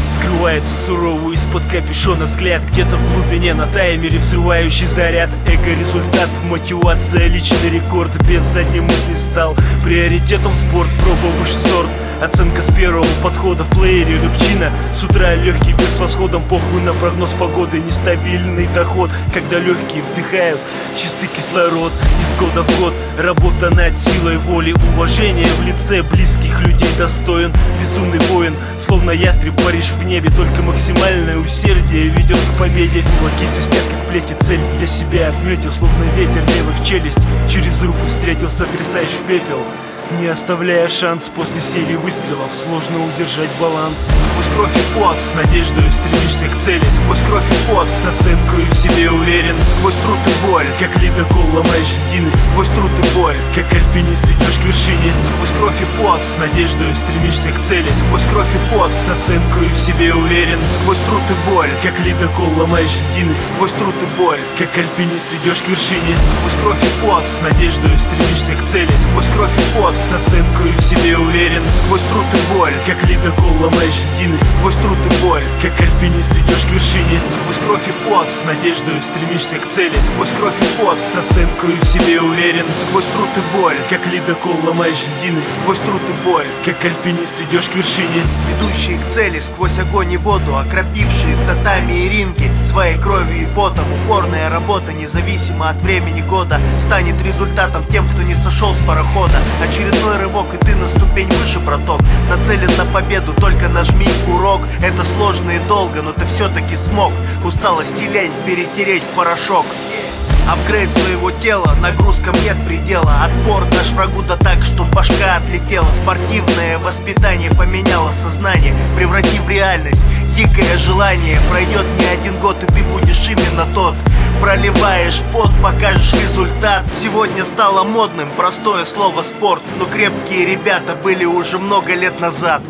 Скрывается суровый из-под капюшона взгляд. Где-то в глубине на таймере взрывающий заряд. Эго, результат, мотивация, личный рекорд. Без задней мысли стал приоритетом спорт. Проба высший сорт, оценка с первого подхода. В плеере рыбчина, с утра легкий бег с восходом. Похуй на прогноз погоды, нестабильный доход. Когда легкие вдыхают чистый кислород. Из года в год работа над силой воли. Уважение в лице близких людей достоин. Безумный воин, словно ястреб паришь в небе. Только максимальное усердие ведет к победе. Кулаки свистят как плети, цель для себя отметил. Словно ветер левый в челюсть, через руку встретил, сотрясаешь в пепел. Не оставляя шанс, после серии выстрелов сложно удержать баланс. Сквозь кровь и пот с надеждой стремишься к цели. Сквозь кровь и пот с оценкой в себе уверен. Сквозь труд и боль, как ледокол ломаешь льдины. Сквозь труд и боль, как альпинист идешь к вершине. Сквозь кровь и пот с надеждой стремишься к цели. Сквозь кровь и пот с оценкой в себе уверен. Сквозь труд и боль, как ледокол ломаешь льдины. Сквозь труд и боль, как альпинист идешь к вершине. Сквозь кровь и пот с надеждой стремишься к цели. Сквозь кровь и пот с оценкой в себе уверен. Сквозь труд и боль, как ледокол ломаешь льдины. Сквозь труд и боль, как альпинист идешь к вершине. Сквозь кровь и пот с надеждой стремишься к цели. Сквозь кровь и пот с оценкой в себе уверен. Сквозь труд и боль, как ледокол ломаешь льдины. Сквозь труд и боль, как альпинист идешь к вершине. Идущие к цели сквозь огонь и воду, окропившие татами и ринги своей кровью и потом. Упорная работа, независимо от времени года, станет результатом тем, кто не сошел с парохода. Очередной рывок, и ты на ступень выше, браток. Нацелен на победу, только нажми курок. Это сложно и долго, но ты все-таки смог усталость и лень перетереть в порошок. Апгрейд своего тела, нагрузкам нет предела. Отпор дашь врагу да так, что башка отлетела. Спортивное воспитание поменяло сознание, превратив в реальность дикое желание. Пройдет не один год, и ты будешь именно тот. Проливаешь пот, покажешь результат. Сегодня стало модным простое слово спорт, но крепкие ребята были уже много лет назад.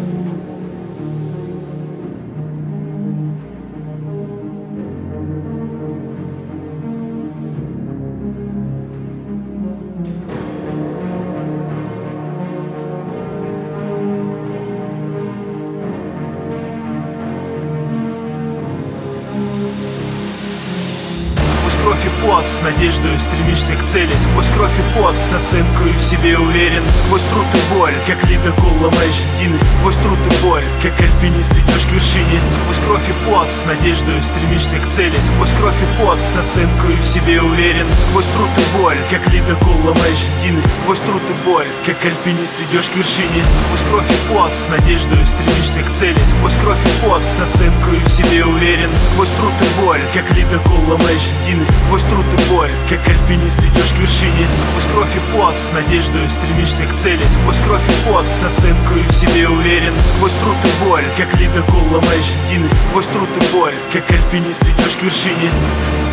Сквозь кровь и пот с надеждой стремишься к цели. Сквозь кровь и пот с оценкой в себе уверен. Сквозь труд и боль, как ледокол ломаешь льдины. Сквозь труд и боль, как альпинист идешь к вершине. Сквозь кровь и пот с надеждой стремишься к цели. Сквозь кровь и пот с оценкой в себе уверен. Сквозь труд и боль, как ледокол ломаешь льдины. Сквозь труд и боль, как альпинист идешь к вершине. Сквозь кровь и пот с надеждой стремишься к цели. Сквозь кровь и пот с оценкой в себе уверен. Сквозь труд и боль, как ледокол ломаешь льдины. Сквозь труд и боль, как альпинист идешь к вершине. Сквозь кровь и пот с надеждой стремишься к цели. Сквозь кровь и пот с оценкой в себе уверен. Сквозь труд и боль, как ледокол ломаешь льдины. Сквозь труд и боль, как альпинист идешь к вершине.